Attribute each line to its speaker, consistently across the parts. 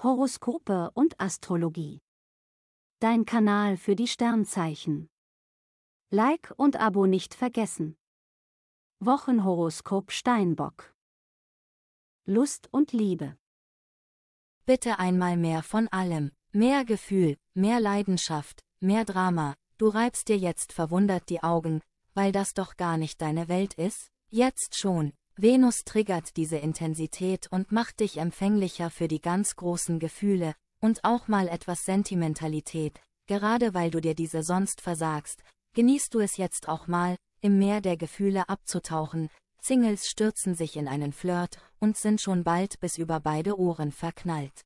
Speaker 1: Horoskope und Astrologie. Dein Kanal für die Sternzeichen. Like und Abo nicht vergessen. Wochenhoroskop Steinbock. Lust und Liebe.
Speaker 2: Bitte einmal mehr von allem. Mehr Gefühl, mehr Leidenschaft, mehr Drama. Du reibst dir jetzt verwundert die Augen, weil das doch gar nicht deine Welt ist? Jetzt schon. Venus triggert diese Intensität und macht dich empfänglicher für die ganz großen Gefühle und auch mal etwas Sentimentalität. Gerade weil du dir diese sonst versagst, genießt du es jetzt auch mal, im Meer der Gefühle abzutauchen. Singles stürzen sich in einen Flirt und sind schon bald bis über beide Ohren verknallt.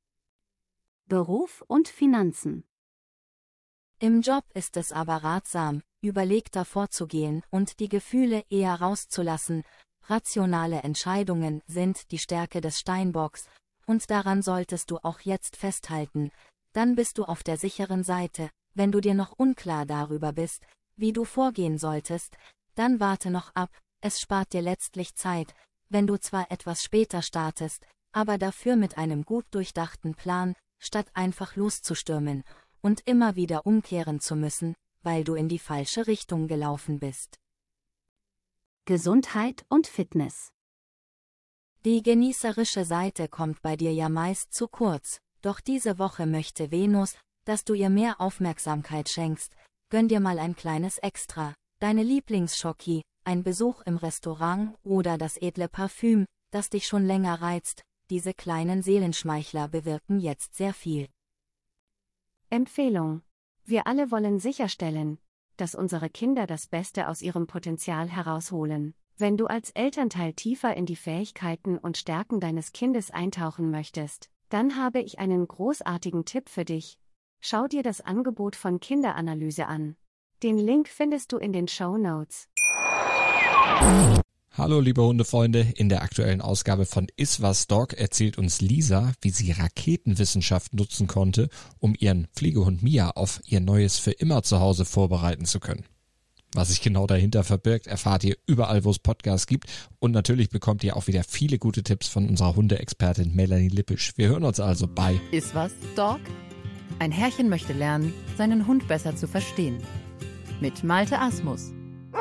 Speaker 1: Beruf und Finanzen.
Speaker 2: Im Job ist es aber ratsam, überlegter vorzugehen und die Gefühle eher rauszulassen. Rationale Entscheidungen sind die Stärke des Steinbocks, und daran solltest du auch jetzt festhalten. Dann bist du auf der sicheren Seite. Wenn du dir noch unklar darüber bist, wie du vorgehen solltest, dann warte noch ab, es spart dir letztlich Zeit, wenn du zwar etwas später startest, aber dafür mit einem gut durchdachten Plan, statt einfach loszustürmen und immer wieder umkehren zu müssen, weil du in die falsche Richtung gelaufen bist.
Speaker 1: Gesundheit und Fitness.
Speaker 2: Die genießerische Seite kommt bei dir ja meist zu kurz, doch diese Woche möchte Venus, dass du ihr mehr Aufmerksamkeit schenkst. Gönn dir mal ein kleines Extra, deine Lieblingsschoki, ein Besuch im Restaurant oder das edle Parfüm, das dich schon länger reizt. Diese kleinen Seelenschmeichler bewirken jetzt sehr viel.
Speaker 3: Empfehlung. Wir alle wollen sicherstellen, dass unsere Kinder das Beste aus ihrem Potenzial herausholen. Wenn du als Elternteil tiefer in die Fähigkeiten und Stärken deines Kindes eintauchen möchtest, dann habe ich einen großartigen Tipp für dich. Schau dir das Angebot von Kinderanalyse an. Den Link findest du in den Shownotes.
Speaker 4: Hallo liebe Hundefreunde, in der aktuellen Ausgabe von Iswas Dog erzählt uns Lisa, wie sie Raketenwissenschaft nutzen konnte, um ihren Pflegehund Mia auf ihr neues für immer Zuhause vorbereiten zu können. Was sich genau dahinter verbirgt, erfahrt ihr überall, wo es Podcasts gibt, und natürlich bekommt ihr auch wieder viele gute Tipps von unserer Hundeexpertin Melanie Lippisch. Wir hören uns also bei
Speaker 5: Iswas Dog? Ein Herrchen möchte lernen, seinen Hund besser zu verstehen. Mit Malte Asmus.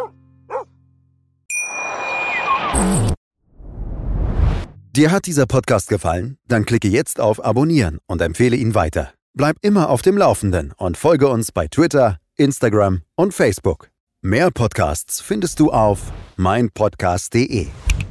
Speaker 6: Dir hat dieser Podcast gefallen? Dann klicke jetzt auf Abonnieren und empfehle ihn weiter. Bleib immer auf dem Laufenden und folge uns bei Twitter, Instagram und Facebook. Mehr Podcasts findest du auf meinpodcast.de.